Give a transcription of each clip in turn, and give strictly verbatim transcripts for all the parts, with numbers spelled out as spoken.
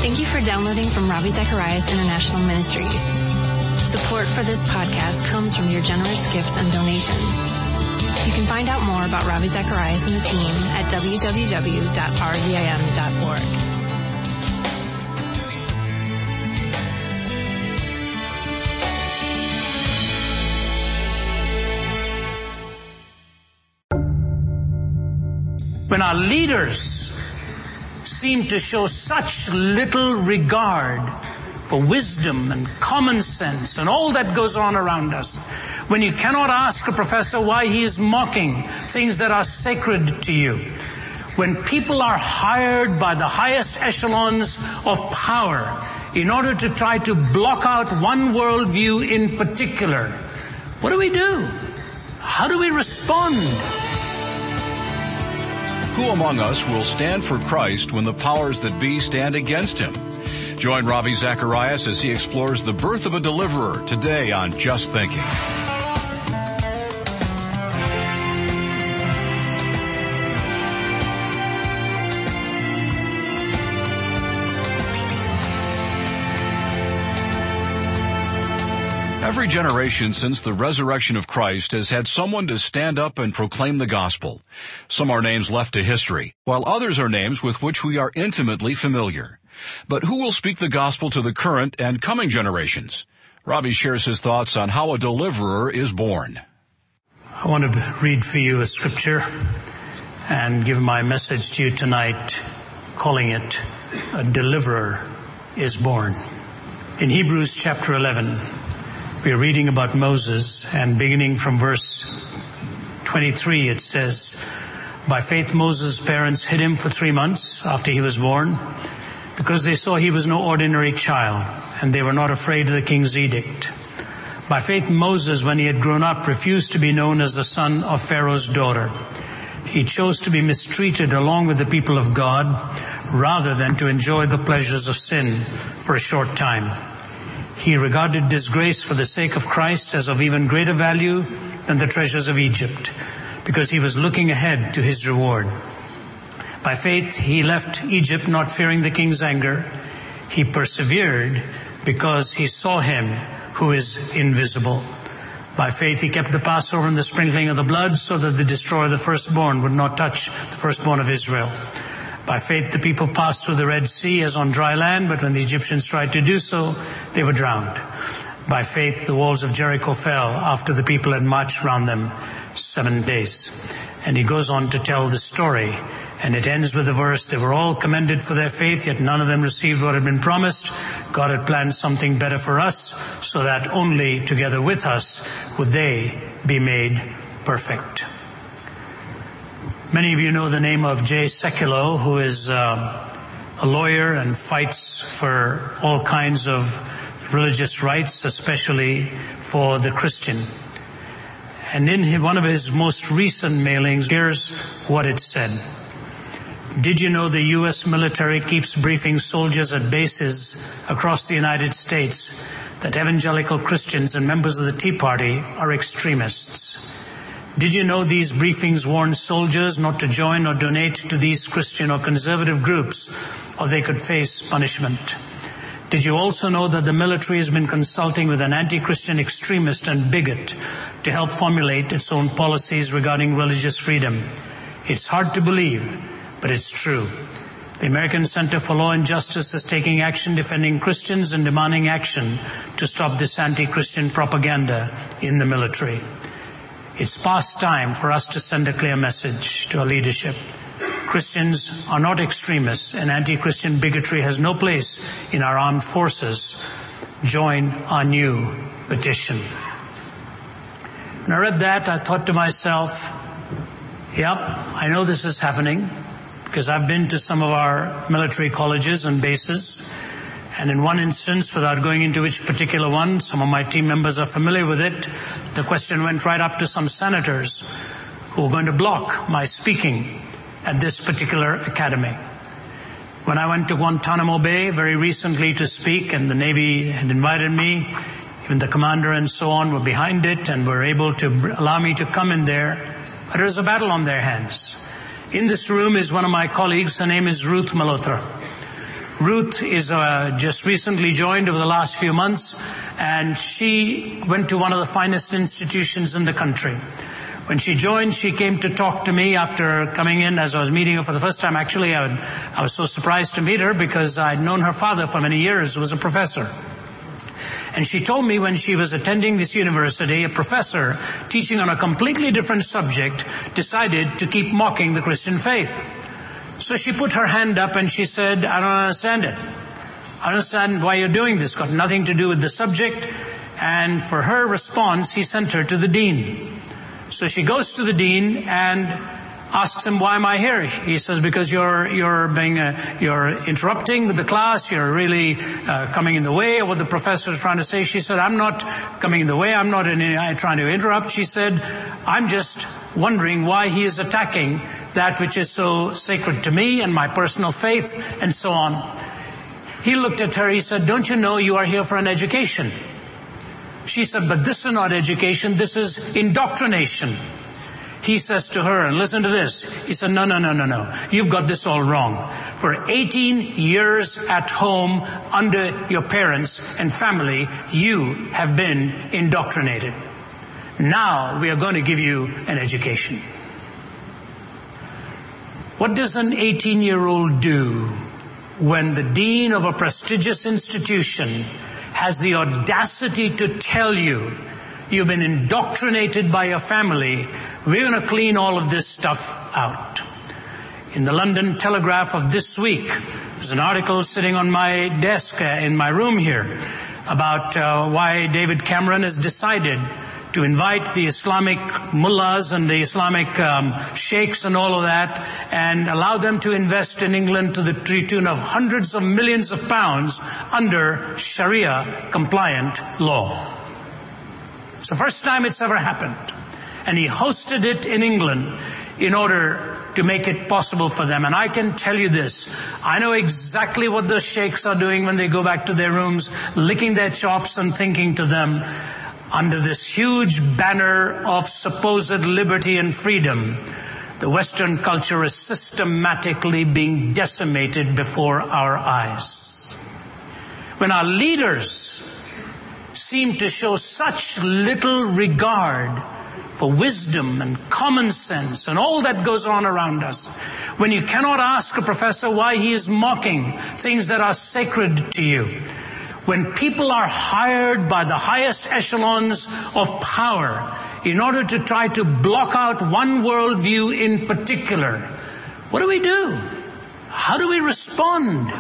Thank you for downloading from Ravi Zacharias International Ministries. Support for this podcast comes from your generous gifts and donations. You can find out more about Ravi Zacharias and the team at w w w dot r z i m dot org. When our leaders seem to show such little regard for wisdom and common sense and all that goes on around us, when you cannot ask a professor why he is mocking things that are sacred to you, when people are hired by the highest echelons of power in order to try to block out one worldview in particular, what do we do? How do we respond? Who among us will stand for Christ when the powers that be stand against him? Join Ravi Zacharias as he explores the birth of a deliverer today on Just Thinking. Every generation since the resurrection of Christ has had someone to stand up and proclaim the gospel. Some are names left to history, while others are names with which we are intimately familiar. But who will speak the gospel to the current and coming generations? Ravi shares his thoughts on how a deliverer is born. I want to read for you a scripture and give my message to you tonight, calling it, A Deliverer is Born. In Hebrews chapter eleven, we are reading about Moses, and beginning from verse twenty-three, it says, "By faith Moses' parents hid him for three months after he was born, because they saw he was no ordinary child, and they were not afraid of the king's edict. By faith Moses, when he had grown up, refused to be known as the son of Pharaoh's daughter. He chose to be mistreated along with the people of God, rather than to enjoy the pleasures of sin for a short time. He regarded disgrace for the sake of Christ as of even greater value than the treasures of Egypt, because he was looking ahead to his reward. By faith he left Egypt, not fearing the king's anger. He persevered because he saw him who is invisible. By faith he kept the Passover and the sprinkling of the blood, so that the destroyer of the firstborn would not touch the firstborn of Israel. By faith the people passed through the Red Sea as on dry land, but when the Egyptians tried to do so, they were drowned. By faith the walls of Jericho fell after the people had marched round them seven days. And he goes on to tell the story, and it ends with the verse, "They were all commended for their faith, yet none of them received what had been promised. God had planned something better for us, so that only together with us would they be made perfect." Many of you know the name of Jay Sekulow, who is uh, a lawyer and fights for all kinds of religious rights, especially for the Christian. And in his, one of his most recent mailings, here's what it said. "Did you know the U S military keeps briefing soldiers at bases across the United States that evangelical Christians and members of the Tea Party are extremists? Did you know these briefings warn soldiers not to join or donate to these Christian or conservative groups, or they could face punishment? Did you also know that the military has been consulting with an anti-Christian extremist and bigot to help formulate its own policies regarding religious freedom? It's hard to believe, but it's true. The American Center for Law and Justice is taking action defending Christians and demanding action to stop this anti-Christian propaganda in the military. It's past time for us to send a clear message to our leadership. Christians are not extremists, and anti-Christian bigotry has no place in our armed forces. Join our new petition." When I read that, I thought to myself, yep, I know this is happening, because I've been to some of our military colleges and bases, and in one instance, without going into which particular one, some of my team members are familiar with it, the question went right up to some senators who were going to block my speaking at this particular academy. When I went to Guantanamo Bay very recently to speak, and the Navy had invited me, even the commander and so on were behind it and were able to allow me to come in there, but there was a battle on their hands. In this room is one of my colleagues. Her name is Ruth Malhotra. Ruth is uh, just recently joined over the last few months, and she went to one of the finest institutions in the country. When she joined, she came to talk to me after coming in as I was meeting her for the first time. Actually, I, would, I was so surprised to meet her because I'd known her father for many years, who was a professor. And she told me when she was attending this university, a professor teaching on a completely different subject decided to keep mocking the Christian faith. So she put her hand up and she said, I don't understand it. I don't understand why you're doing this. It's got nothing to do with the subject. And for her response, he sent her to the dean. So she goes to the dean and asks him, why am I here? He says, because you're you're being uh, you're interrupting with the class. You're really uh, coming in the way of what the professor is trying to say. She said, I'm not coming in the way. I'm not in any, trying to interrupt. She said, I'm just wondering why he is attacking that which is so sacred to me and my personal faith and so on. He looked at her. He said, don't you know you are here for an education? She said, but this is not education. This is indoctrination. He says to her, and listen to this, he said, no, no, no, no, no. You've got this all wrong. For eighteen years at home under your parents and family, you have been indoctrinated. Now we are going to give you an education. What does an eighteen-year-old do when the dean of a prestigious institution has the audacity to tell you, you've been indoctrinated by your family, we're going to clean all of this stuff out? In the London Telegraph of this week, there's an article sitting on my desk uh, in my room here about uh, why David Cameron has decided to invite the Islamic mullahs and the Islamic um, sheikhs and all of that and allow them to invest in England to the tune of hundreds of millions of pounds under Sharia-compliant law. It's the first time it's ever happened. And he hosted it in England in order to make it possible for them. And I can tell you this, I know exactly what those sheikhs are doing when they go back to their rooms, licking their chops and thinking to them, under this huge banner of supposed liberty and freedom, the Western culture is systematically being decimated before our eyes. When our leaders seem to show such little regard for wisdom and common sense and all that goes on around us, when you cannot ask a professor why he is mocking things that are sacred to you, when people are hired by the highest echelons of power in order to try to block out one worldview in particular, what do we do? How do we respond?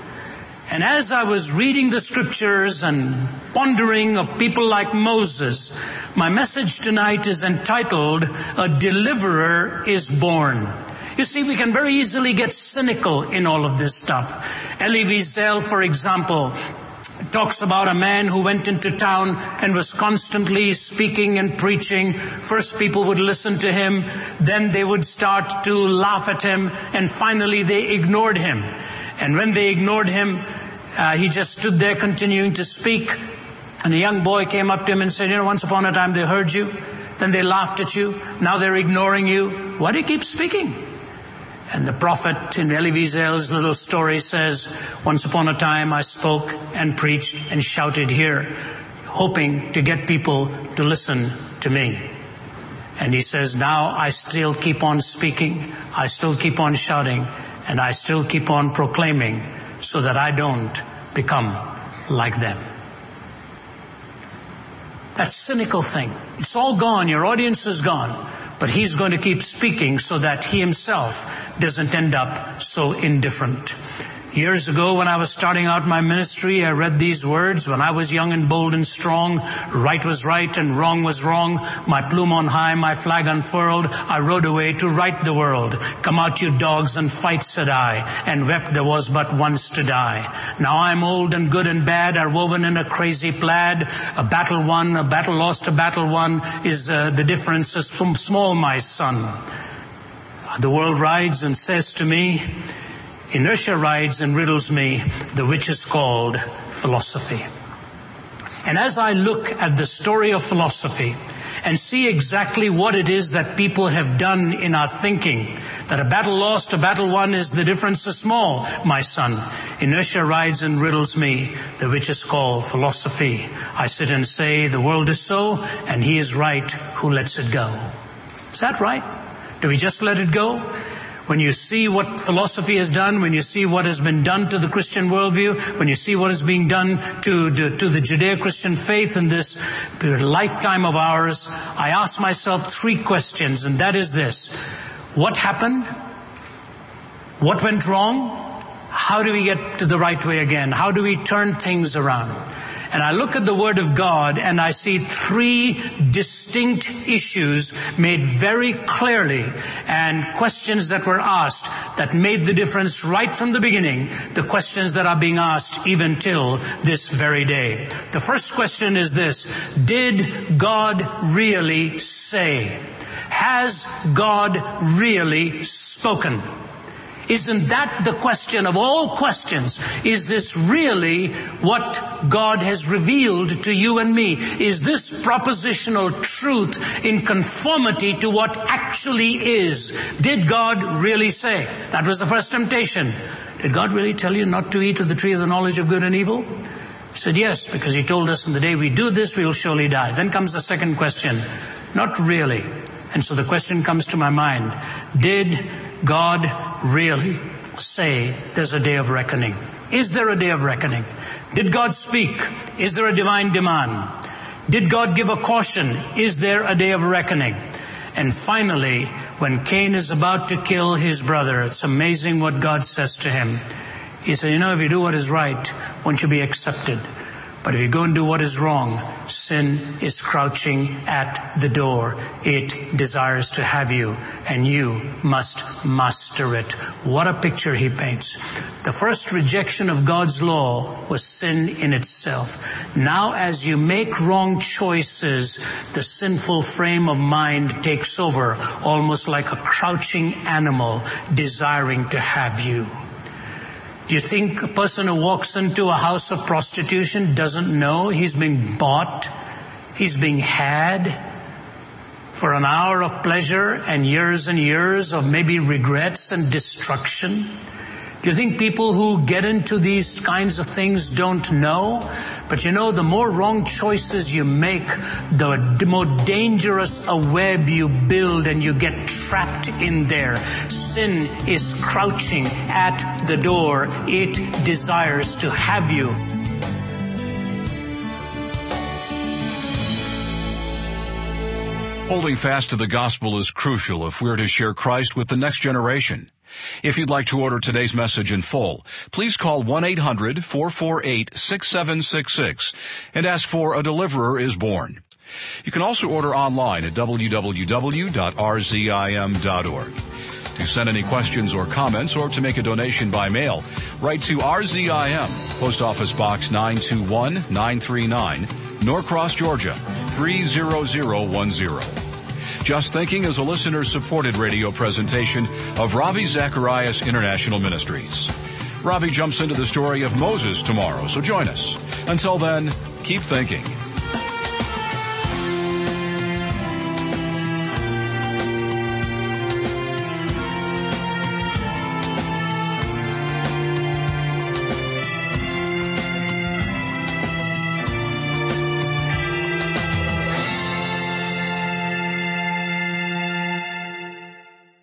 And as I was reading the scriptures and pondering of people like Moses, my message tonight is entitled, A Deliverer is Born. You see, we can very easily get cynical in all of this stuff. Elie Wiesel, for example, talks about a man who went into town and was constantly speaking and preaching. First people would listen to him, then they would start to laugh at him, and finally they ignored him. And when they ignored him, uh, he just stood there continuing to speak. And a young boy came up to him and said, you know, once upon a time they heard you, then they laughed at you, now they're ignoring you. Why do you keep speaking? And the prophet in Elie Wiesel's little story says, once upon a time I spoke and preached and shouted here, hoping to get people to listen to me. And he says, now I still keep on speaking, I still keep on shouting, and I still keep on proclaiming so that I don't become like them. That cynical thing. It's all gone. Your audience is gone. But he's going to keep speaking so that he himself doesn't end up so indifferent. Years ago, when I was starting out my ministry, I read these words. When I was young and bold and strong, right was right and wrong was wrong. My plume on high, my flag unfurled, I rode away to right the world. Come out, you dogs, and fight, said I, and wept there was but once to die. Now I'm old and good and bad are woven in a crazy plaid. A battle won, a battle lost, a battle won is uh, the difference is from small, my son. The world rides and says to me, inertia rides and riddles me, the which is called philosophy. And as I look at the story of philosophy and see exactly what it is that people have done in our thinking, that a battle lost, a battle won, is the difference is small, my son. Inertia rides and riddles me, the which is called philosophy. I sit and say, the world is so, and he is right who lets it go. Is that right? Do we just let it go? When you see what philosophy has done, when you see what has been done to the Christian worldview, when you see what is being done to, to, to the Judeo-Christian faith in this lifetime of ours, I ask myself three questions, and that is this. What happened? What went wrong? How do we get to the right way again? How do we turn things around? And I look at the Word of God and I see three distinct issues made very clearly and questions that were asked that made the difference right from the beginning, the questions that are being asked even till this very day. The first question is this: did God really say? Has God really spoken? Isn't that the question of all questions? Is this really what God has revealed to you and me? Is this propositional truth in conformity to what actually is? Did God really say? That was the first temptation. Did God really tell you not to eat of the tree of the knowledge of good and evil? He said yes, because he told us in the day we do this, we will surely die. Then comes the second question. Not really. And so the question comes to my mind. Did God really say there's a day of reckoning? Is there a day of reckoning? Did God speak? Is there a divine demand? Did God give a caution? Is there a day of reckoning? And finally, when Cain is about to kill his brother, it's amazing what God says to him. He said, you know, if you do what is right, won't you be accepted? But if you go and do what is wrong, sin is crouching at the door. It desires to have you, and you must master it. What a picture he paints. The first rejection of God's law was sin in itself. Now as you make wrong choices, the sinful frame of mind takes over, almost like a crouching animal desiring to have you. Do you think a person who walks into a house of prostitution doesn't know he's being bought, he's being had for an hour of pleasure and years and years of maybe regrets and destruction? Do you think people who get into these kinds of things don't know? But you know, the more wrong choices you make, the more dangerous a web you build, and you get trapped in there. Sin is crouching at the door. It desires to have you. Holding fast to the gospel is crucial if we're to share Christ with the next generation. If you'd like to order today's message in full, please call one eight hundred, four four eight, six seven six six and ask for A Deliverer is Born. You can also order online at w w w dot r z i m dot org. To send any questions or comments or to make a donation by mail, write to R Z I M, Post Office Box nine two one nine three nine, Norcross, Georgia, three zero zero one zero. Just Thinking is a listener-supported radio presentation of Ravi Zacharias International Ministries. Ravi jumps into the story of Moses tomorrow, so join us. Until then, keep thinking.